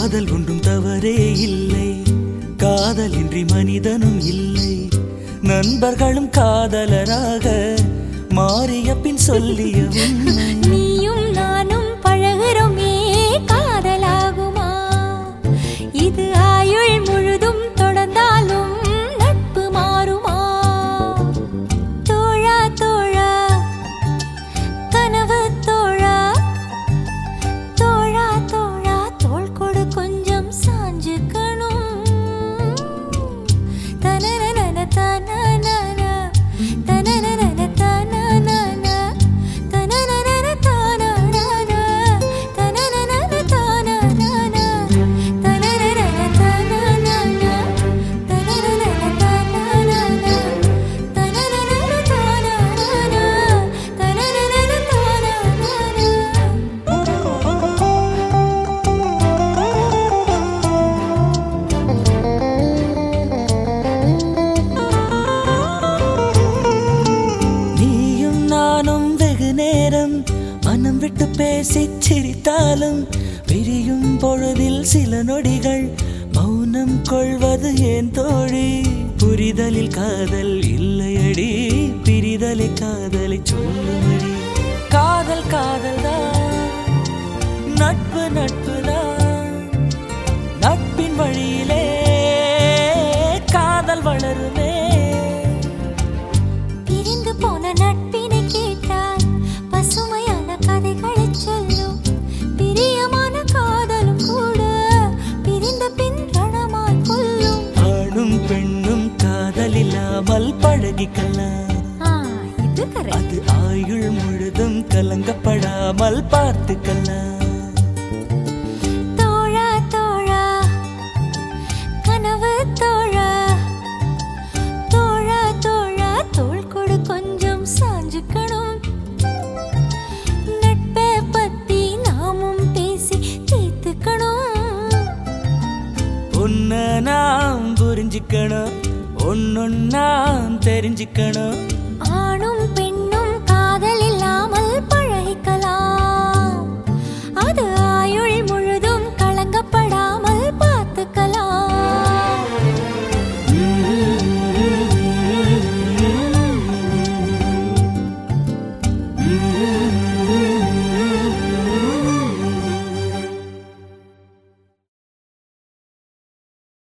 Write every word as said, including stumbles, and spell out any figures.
காதல் ஒன்றும் தவறே இல்லை, காதலின்றி மனிதனும் இல்லை. நண்பர்களும் காதலராக மாறிய பின் சொல்லிய உண்மை. நீயும் நானும் பழகுறோமே காதலாகுமா? இது ஆயுள் முழுதும் தொடர்ந்தாலும் நட்பு மாறுமா? தோழா தோழா கனவு தோழா, தோழா தோழா தோள் கொடு கொஞ்சம் சாஞ்சுக்கணும். தனனன தனனன தனனன தனனன தனனன தனனன தனனன தனனன தனனன தனனன தனனன தனனன நீயும் நானும் வெகு நேரம் மனம் விட்டு பேசி சிரித்தாலும் பிரியும் பொழுதில் சில நொடிகள் மௌனம் கொள்வது ஏன் தோழி? புரிதலில் காதல் இல்லையடி, பிரிதலை காதலை சொல்லுமடி. காதல் காதல் தான், நட்பு நட்பு தான், நட்பின் வழியிலே காதல் வளருமே. பிரிந்து போன நட்பினை கேட்டால் பசுமையான கதைகளை சொல்லும். பிரியமான காதலும் கூட பிரிந்த பின் ரணமாய் கொல்லும். ஆணும் பெண்ணும் காதல் இல்லாமல் பழகிக்கலாம், இது correct. அது ஆயுள் முழுதும் கலங்கப்படாமல் பார்த்துக்கலாம். தோழா தோழா கனவு தோழா, தோழா தோழா தோள் கொடு கொஞ்சம் சாஞ்சுக்கணும். நட்பை பத்தி நாமும் பேசி தீர்த்துக்கணும். ஒன்ன நாம் புரிஞ்சுக்கணும், ஒன்னொன்னா தெரிஞ்சுக்கணும்.